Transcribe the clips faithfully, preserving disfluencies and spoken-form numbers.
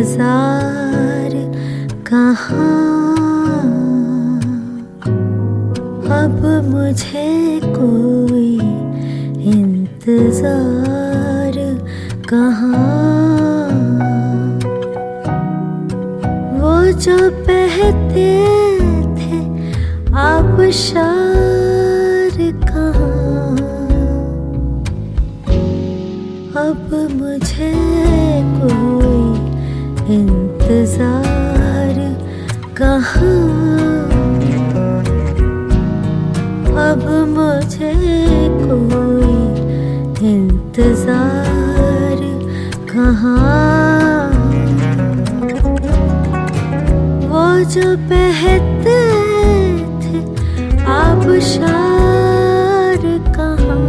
इंतजार कहाँ, अब मुझे कोई इंतजार कहाँ। वो जो बहते थे आबशार कहाँ, अब मुझे कोई इंतजार कहाँ, अब मुझे कोई इंतजार कहाँ। वो जो बहते थे आबशार कहाँ,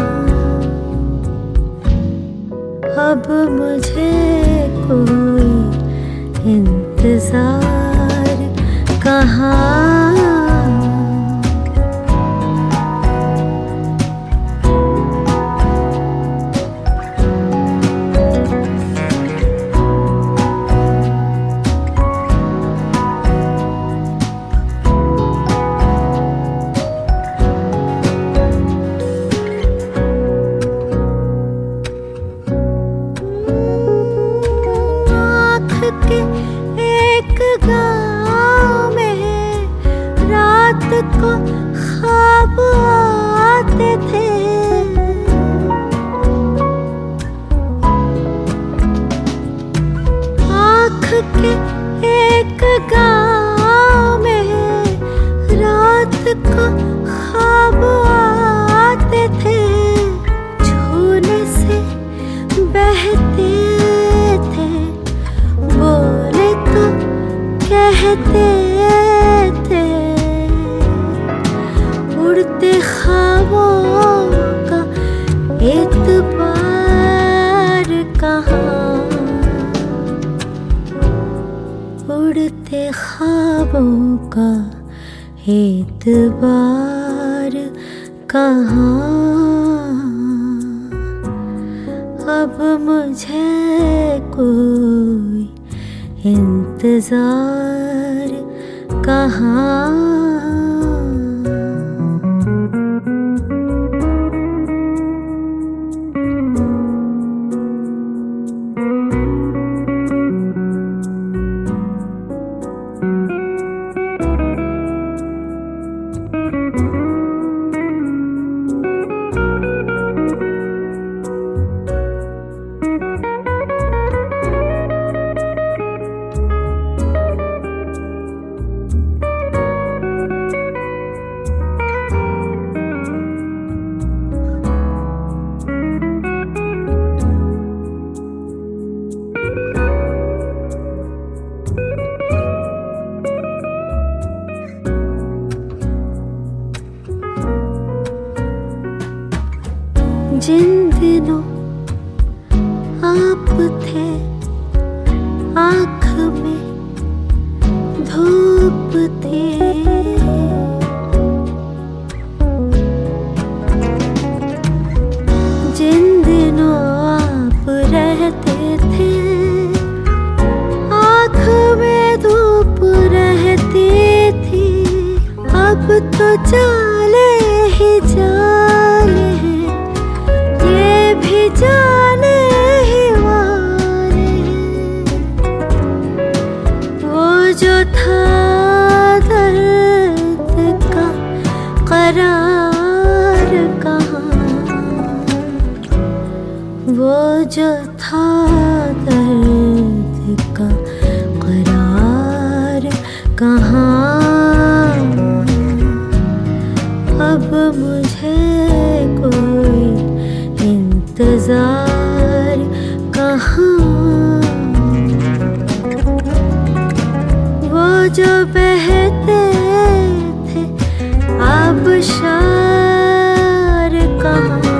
अब मुझे कोई इंतजार कहाँ। एक गाँव में रात को ख्वाब आते थे, आँख के एक गाँव में रात को ख्वाब आते थे, छूने से बहते कहते थे, उड़ते ख्वाबों का एतबार कहाँ, उड़ते ख्वाबों का एतबार कहाँ। अब मुझे कोई इंतजार कहाँ। जिन दिनों आप थे आँख में धूप थी, जिन दिनों आप रहते थे आँख में धूप रहती थी, अब तो जाले ही जाले हैं, ये भी जाने ही वाले हैं। वो जो था दर्द का करार कहाँ, वो जो था दर्द का करार कहाँ। अब मुझे कोई इंतजार कहाँ, वो जो बहते थे आबशार कहाँ,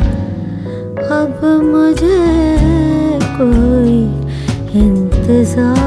अब मुझे कोई इंतजार